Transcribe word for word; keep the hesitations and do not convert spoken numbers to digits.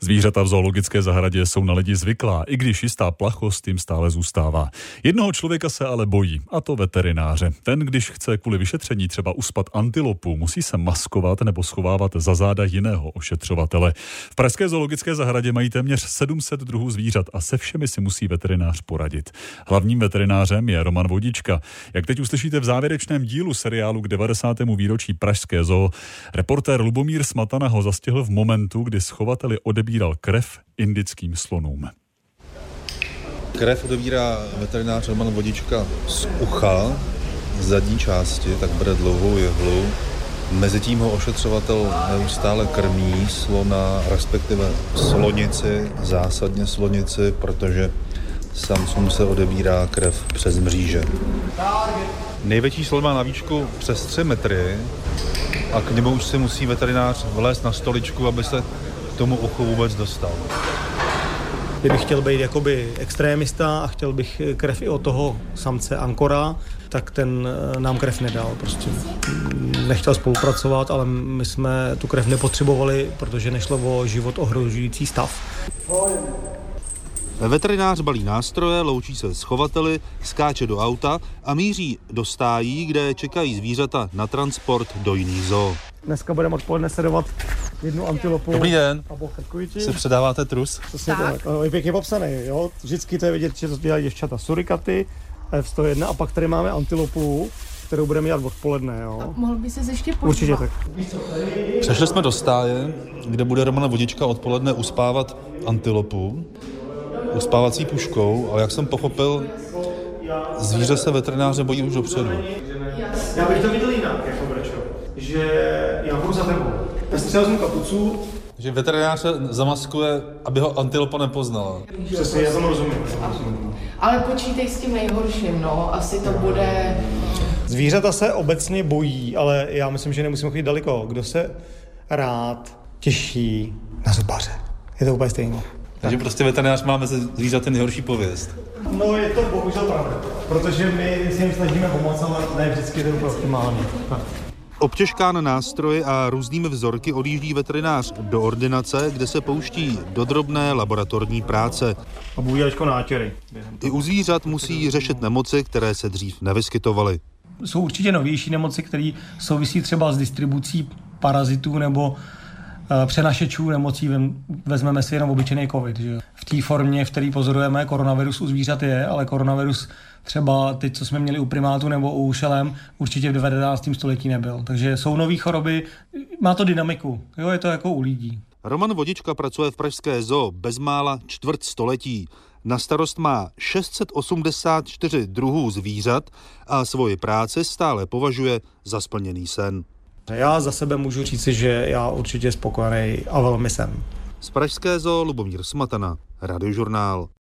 Zvířata v zoologické zahradě jsou na lidi zvyklá, i když jistá plachost jim stále zůstává. Jednoho člověka se ale bojí, a to veterináře. Ten, když chce kvůli vyšetření třeba uspat antilopu, musí se maskovat nebo schovávat za záda jiného ošetřovatele. V pražské zoologické zahradě mají téměř sedm set druhů zvířat a se všemi si musí veterinář poradit. Hlavním veterinářem je Roman Vodička. Jak teď uslyšíte v závěrečném dílu seriálu k devadesátému výročí Pražské zoo, reportér Lubomír Smatana ho zastihl v momentu, kdy schovateli odebíral krev indickým slonům. Krev odebírá veterinář Roman Vodička z ucha, z zadní části, tak bere dlouhou jehlu. Mezitím ho ošetřovatel neustále krmí slona, respektive slonici, zásadně slonici, protože samcům se odebírá krev přes mříže. Největší slon má na výšku přes tři metry a k němu už si musí veterinář vlézt na stoličku, aby se k tomu uchu vůbec dostal. Kdybych chtěl být jakoby extrémista a chtěl bych krev i od toho samce ankora, tak ten nám krev nedal. Prostě nechtěl spolupracovat, ale my jsme tu krev nepotřebovali, protože nešlo o život ohrožující stav. Veterinář balí nástroje, loučí se s chovateli, skáče do auta a míří do stájí, kde čekají zvířata na transport do jiných zoo. Dneska budeme odpoledne sledovat jednu antilopu. Dobrý den. A bochekuji ti. Si předáváte trus? Přesně tak. Je pěkně popsaný, jo. Vždycky to je vidět, že to dělají děvčata surikaty, F sto jedna a pak tady máme antilopu, kterou budeme dělat odpoledne, jo. A mohl by se ještě podívat? Určitě tak. Přešli jsme do stáje, kde bude Roman Vodička odpoledne uspávat antilopu uspávací puškou, ale jak jsem pochopil, zvíře se veterináře bojí už dopředu. Já bych to viděl jinak, jako Brečo, že já budu za tebou. Já si třeba vezmu kapucu. Že veterinář se zamaskuje, aby ho antilopa nepoznala. Přesně, já tomu rozumím. Ale počítej s tím nejhorším, no, asi to bude... Zvířata se obecně bojí, ale já myslím, že nemusíme chodit daleko. Kdo se rád těší na zubaře. Je to úplně stejné. Takže prostě veterinář má mezi zvířaty nejhorší pověst. No je to bohužel pravda, protože my si jim snažíme pomoct, ale ne vždycky je to úplně optimální. Obtěžkán nástroje a různými vzorky odjíždí veterinář do ordinace, kde se pouští do drobné laboratorní práce. A budu dělat nátěry. I u zvířat musí řešit nemoci, které se dřív nevyskytovaly. Jsou určitě novější nemoci, které souvisí třeba s distribucí parazitů nebo přenašečů nemocí, vezmeme si jenom obyčejný covid. Že? V té formě, v které pozorujeme, koronavirus u zvířat je, ale koronavirus třeba teď, co jsme měli u primátů nebo u šelem, určitě v devatenáctém století nebyl. Takže jsou nové choroby, má to dynamiku, jo, je to jako u lidí. Roman Vodička pracuje v pražské zoo bezmála čtvrt století. Na starost má šest set osmdesát čtyři druhů zvířat a svoji práci stále považuje za splněný sen. Já za sebe můžu říci, že já určitě spokojený a velmi jsem. Z pražské zoo Lubomír Smatana, Radiožurnál.